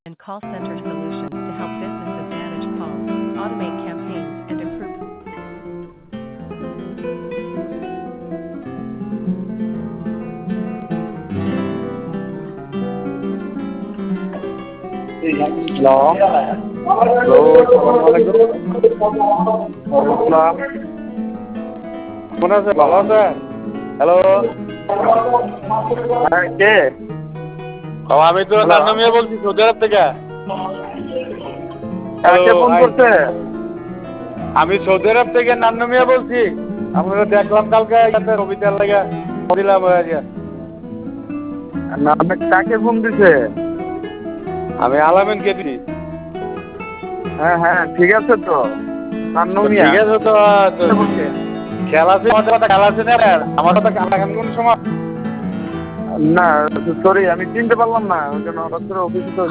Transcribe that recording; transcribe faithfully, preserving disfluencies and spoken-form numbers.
and call center solutions to help businesses manage calls, automate campaigns, and improve. Hello hello আসসালামু আলাইকুম। ওয়ালাইকুম আসসালাম। কেমন আছেন? ভালো আছেন? হ্যালো হ্যাঁ কে? ও আমি তো নান্নু মিয়া বলছি সৌদি আরব থেকে। কে ফোন করছে? আমি সৌদি আরব থেকে নান্নু মিয়া বলছি। আমরা দেখলাম কালকে রবিবার লাগে দিলাম না আপনি কাকে ফোন দিছে? আমি আলামিন কে দিই। হ্যাঁ হ্যাঁ ঠিক আছে তো নান্নু মিয়া ঠিক আছে তো খেলা আছে খেলা আছে না আমার কথা এখন কোন সময় না সরি আমি চিনতে পারলাম না ওই জন্য হঠাৎ করে অফিসে তো